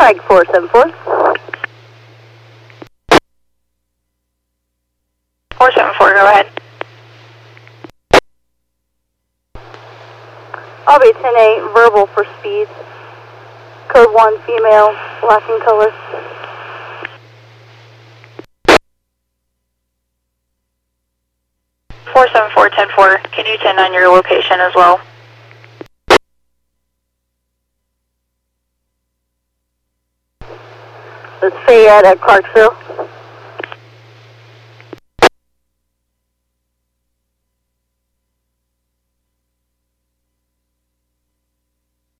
Mike 474. 474, go ahead. I'll be 10-8, verbal for speed. Code 1, female, black in color. Four 10-4, can you 10 on your location as well? It's Fayette at Clarksville.